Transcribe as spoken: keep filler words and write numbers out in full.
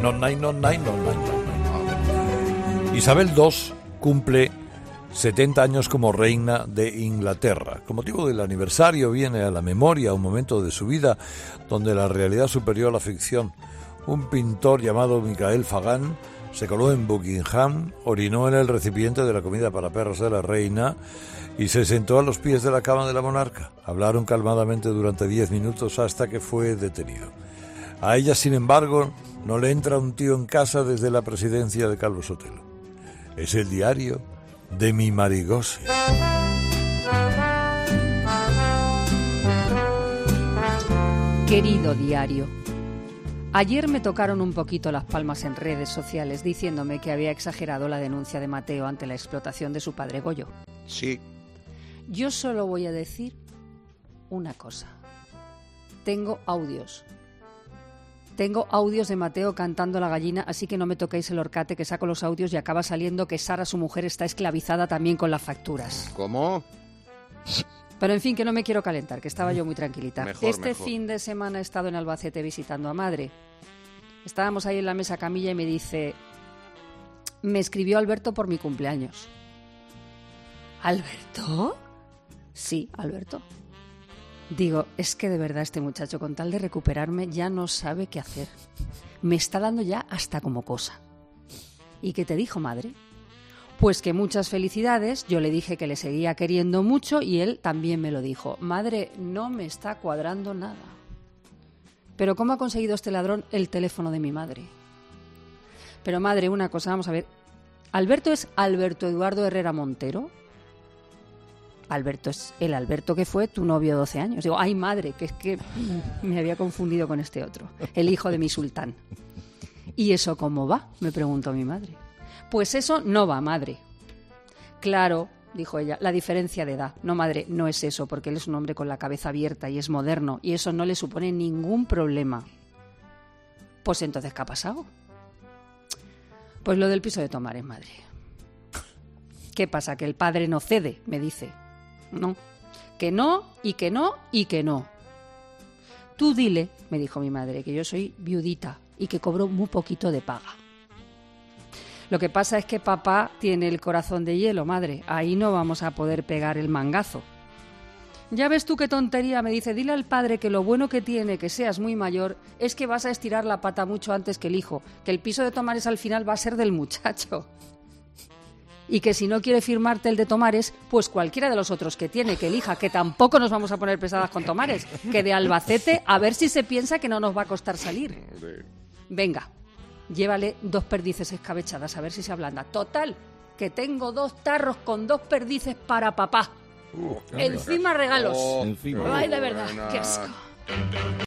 No, no, no, no, no, no. Isabel segundo cumple setenta años como reina de Inglaterra. Con motivo del aniversario viene a la memoria un momento de su vida donde la realidad superó a la ficción. Un pintor llamado Michael Fagan se coló en Buckingham, orinó en el recipiente de la comida para perros de la reina y se sentó a los pies de la cama de la monarca. Hablaron calmadamente durante diez minutos hasta que fue detenido. A ella, sin embargo, no le entra un tío en casa desde la presidencia de Calvo Sotelo. Es el diario de mi Marigose. Querido diario, ayer me tocaron un poquito las palmas en redes sociales diciéndome que había exagerado la denuncia de Mateo ante la explotación de su padre Goyo. Sí. Yo solo voy a decir una cosa. Tengo audios. Tengo audios de Mateo cantando La gallina, así que no me toquéis el horcate, que saco los audios y acaba saliendo que Sara, su mujer, está esclavizada también con las facturas. ¿Cómo? Pero en fin, que no me quiero calentar, que estaba yo muy tranquilita. Mejor, este mejor. fin de semana he estado en Albacete visitando a madre. Estábamos ahí en la mesa camilla y me dice... Me escribió Alberto por mi cumpleaños. ¿Alberto? Sí, Alberto. Digo, es que de verdad este muchacho, con tal de recuperarme, ya no sabe qué hacer. Me está dando ya hasta como cosa. ¿Y qué te dijo, madre? Pues que muchas felicidades. Yo le dije que le seguía queriendo mucho y él también me lo dijo. Madre, no me está cuadrando nada. ¿Pero cómo ha conseguido este ladrón el teléfono de mi madre? Pero madre, una cosa, vamos a ver. ¿Alberto es Alberto Eduardo Herrera Montero? Alberto es el Alberto que fue tu novio de doce años. Digo, ay madre, que es que me había confundido con este otro, el hijo de mi sultán. ¿Y eso cómo va?, me preguntó mi madre. Pues eso no va, madre. Claro, dijo ella, la diferencia de edad. No, madre, no es eso, porque él es un hombre con la cabeza abierta y es moderno, y eso no le supone ningún problema. Pues entonces, ¿qué ha pasado? Pues lo del piso de Tomares, madre. ¿Qué pasa? Que el padre no cede, me dice. No, que no, y que no, y que no. Tú dile, me dijo mi madre, que yo soy viudita y que cobro muy poquito de paga. Lo que pasa es que papá tiene el corazón de hielo, madre. Ahí no vamos a poder pegar el mangazo. Ya ves tú qué tontería, me dice. Dile al padre que lo bueno que tiene que seas muy mayor es que vas a estirar la pata mucho antes que el hijo, que el piso de Tomares al final va a ser del muchacho. Y que si no quiere firmarte el de Tomares, pues cualquiera de los otros que tiene, que elija, que tampoco nos vamos a poner pesadas con Tomares, que de Albacete a ver si se piensa que no nos va a costar salir. Venga, llévale dos perdices escabechadas a ver si se ablanda. Total, que tengo dos tarros con dos perdices para papá. Uh, encima regalos. Oh, encima. Ay, de verdad, qué asco.